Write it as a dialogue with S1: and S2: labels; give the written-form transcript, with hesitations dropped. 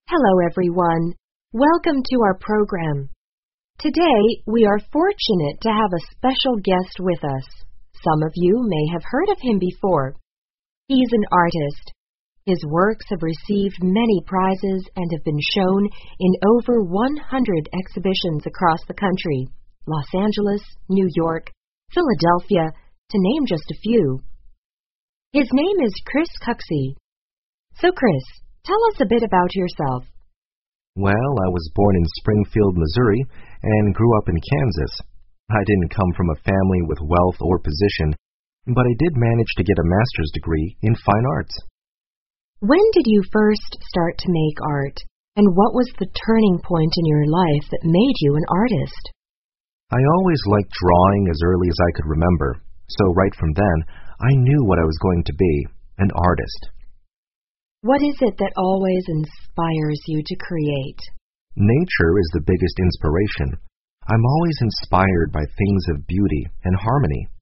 S1: Hello, everyone. Welcome to our program. Today, we are fortunate to have a special guest with us. Some of you may have heard of him before. He's an artist. His works have received many prizes and have been shown in over 100 exhibitions across the country: Los Angeles, New York, Philadelphia, to name just a few. His name is Chris Kuxey. So, Chris, tell us a bit about yourself.
S2: Well, I was born in Springfield, Missouri, and grew up in Kansas. I didn't come from a family with wealth or position, but I did manage to get a master's degree in fine arts.
S1: When did you first start to make art, and what was the turning point in your life that made you an artist?
S2: I always liked drawing as early as I could remember, so right from then, I knew what I was going to be, an artist.
S1: What is it that always inspires you to create?
S2: Nature is the biggest inspiration. I'm always inspired by things of beauty and harmony.